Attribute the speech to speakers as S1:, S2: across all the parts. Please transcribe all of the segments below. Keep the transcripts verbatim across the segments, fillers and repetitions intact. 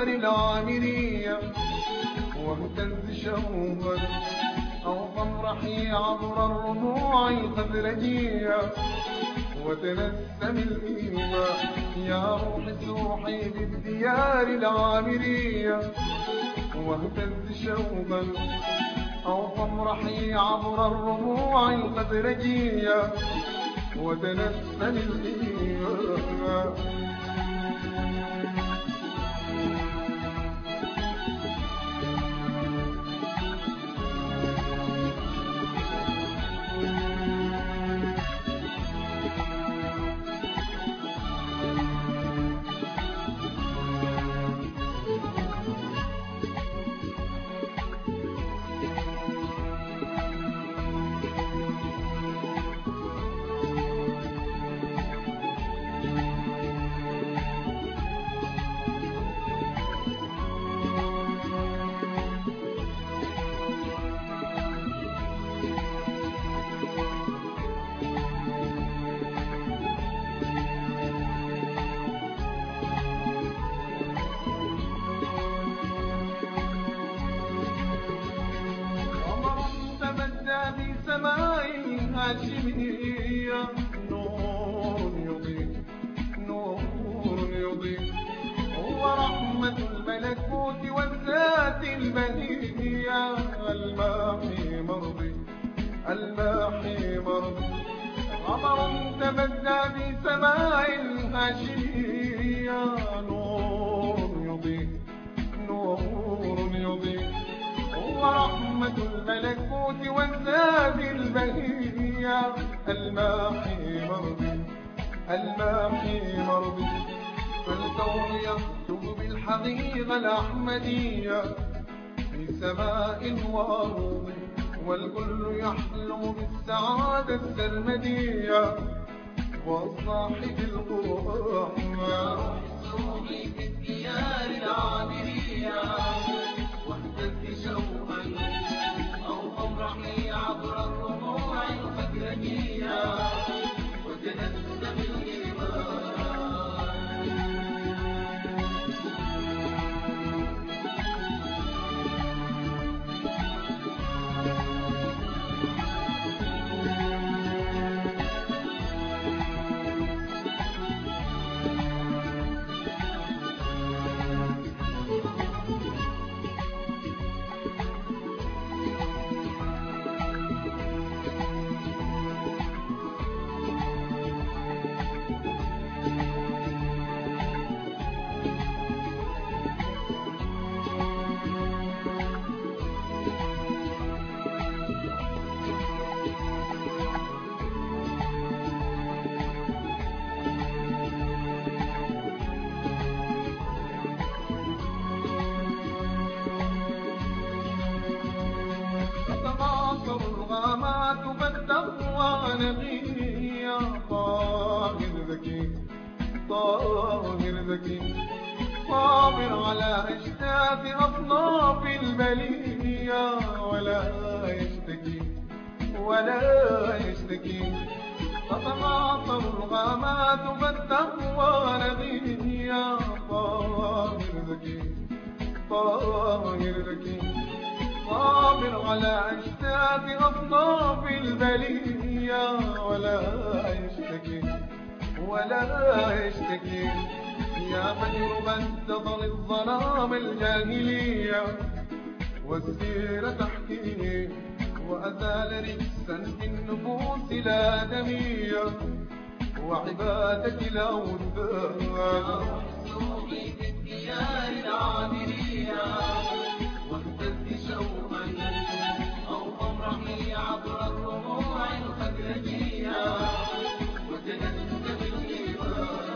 S1: الديار العامرية واهتز شوقا أو فمرحي عبر الربوع الخزرجية وتنسم الإيمان يا روح سوحي بالديار العامرية واهتز شوقا أو فمرحي عبر الربوع الخزرجية وتنسم الإيمان. في سماء هاشمية نور يضيء نور يضيء هو رحمة الملكوت والذات البهية الماحي مرضي الماحي مرضي قمر تبدى في سماء هاشمية نور يضيء نور يضيء هو رحمة الملكوت والذات البهية الماحي مرضي الماحي مرضي فالكون يكتب بالحقيقة الأحمدية في سماء وأرض والكل يحلم بالسعادة السرمدية وصاحب القرآن يا روح سوقي في الديار العامرية واهتز شوقا أو فمرحي عبر الربوع الخزرجية وتنسم الإيمان. تتناثر الغامات فالتقوى نقية طاهر ذكي طاهر ذكي صابر على أشتاف أصناف البلية ولا يشتكي ولا يشتكي تتناثر الغامات فالتقوى نقية طاهر ذكي طاهر ذكي صابر على أشتاف أصناف البلية ولا يشتكي ولا يشتكي يا بدر بدر الظلام الجاهلية والسيرة تحكيه وأزال رجسا في النفوس الآدمية وعبادة الأوثان سوقي في الديار العامرية واهتز شوقا أو فمرحي عبر الربوع الخزرجية وتنسم الإيمان.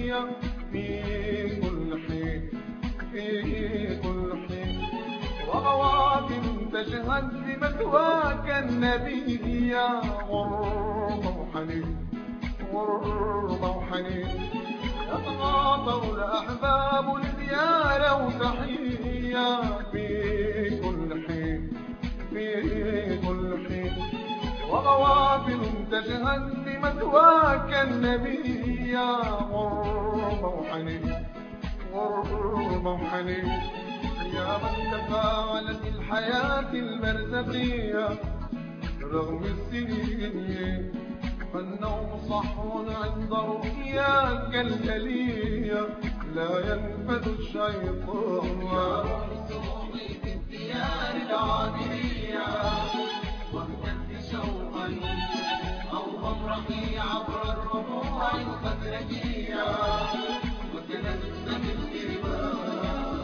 S1: في كل حين في كل حين وغوافل تشهد بمثواك النبي غربة وحنين غربة وحنين يتغاطر الأحباب لزيارة وتحية في كل حين في كل حين وغوافل تشهد بمثواك النبي غربة وحنين غربة وحنين يا من تفاعلت الحياة البرزخية رغم السنين فالنوم صحو عند رؤياك الجلية لا ينفذ الشيطان يا روح السوقي في الديار العامرية واهتف شوقا أو امرحي عبر الربوع الخزرجية وتنسم الكرمان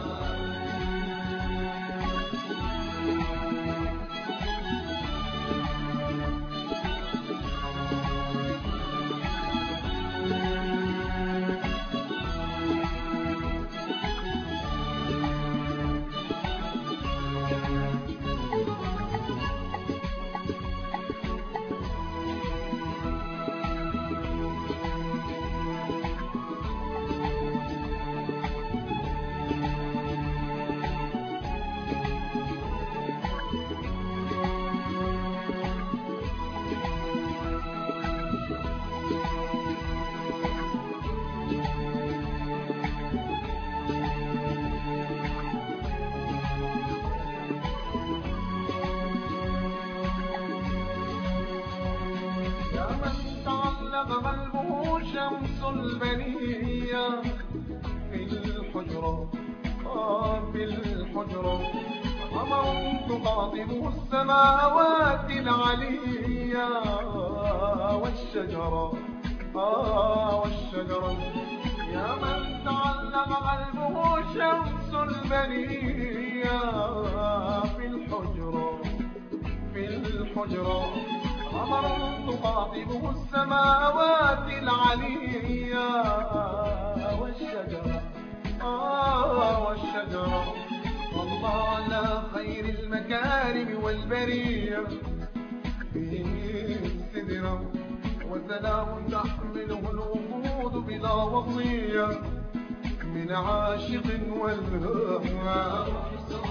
S1: قلبه شمس البنية في الحجرة آه في الحجرة قمر تقاطبه السماوات العلية والشجرة آه والشجرة يا من تعلق قلبه شمس البنية في الحجرة في الحجرة قمر تقاطبه السماوات العلية والشجرة آه والشجرة الله على خير المكارم والبرية فيه السدرة وسلام تحمله الوقود بلا وصية من عاشق والهوى